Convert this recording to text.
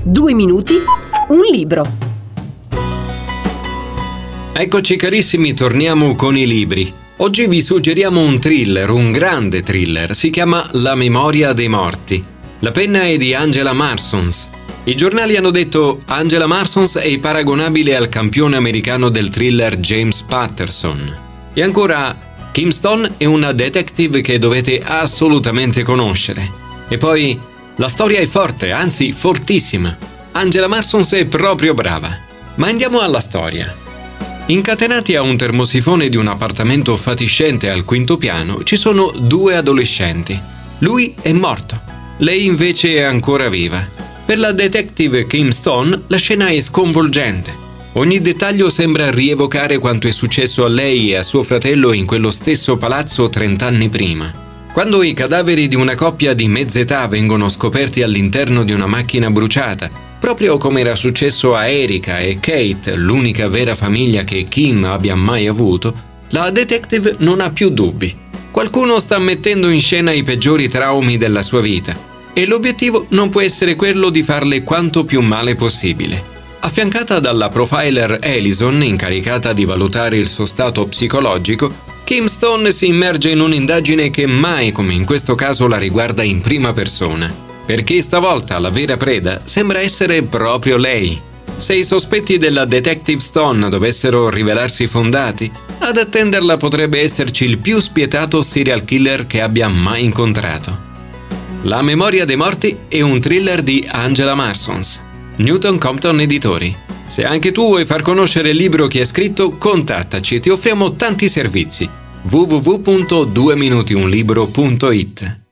2 minuti, un libro. Eccoci carissimi, torniamo con i libri. Oggi vi suggeriamo un thriller, un grande thriller. Si chiama La memoria dei morti. La penna è di Angela Marsons. I giornali hanno detto Angela Marsons è paragonabile al campione americano del thriller James Patterson. E ancora, Kim Stone è una detective che dovete assolutamente conoscere. E poi, la storia è forte, anzi fortissima. Angela Marsons è proprio brava. Ma andiamo alla storia. Incatenati a un termosifone di un appartamento fatiscente al quinto piano ci sono 2 adolescenti. Lui è morto, lei invece è ancora viva. Per la detective Kim Stone la scena è sconvolgente. Ogni dettaglio sembra rievocare quanto è successo a lei e a suo fratello in quello stesso palazzo 30 anni prima. Quando i cadaveri di una coppia di mezza età vengono scoperti all'interno di una macchina bruciata, proprio come era successo a Erika e Kate, l'unica vera famiglia che Kim abbia mai avuto, la detective non ha più dubbi. Qualcuno sta mettendo in scena i peggiori traumi della sua vita e l'obiettivo non può essere quello di farle quanto più male possibile. Affiancata dalla profiler Allison, incaricata di valutare il suo stato psicologico, Kim Stone si immerge in un'indagine che mai come in questo caso la riguarda in prima persona. Perché stavolta la vera preda sembra essere proprio lei. Se i sospetti della detective Stone dovessero rivelarsi fondati, ad attenderla potrebbe esserci il più spietato serial killer che abbia mai incontrato. La memoria dei morti è un thriller di Angela Marsons, Newton Compton Editori. Se anche tu vuoi far conoscere il libro che hai scritto, contattaci, ti offriamo tanti servizi. www.dueminutiunlibro.it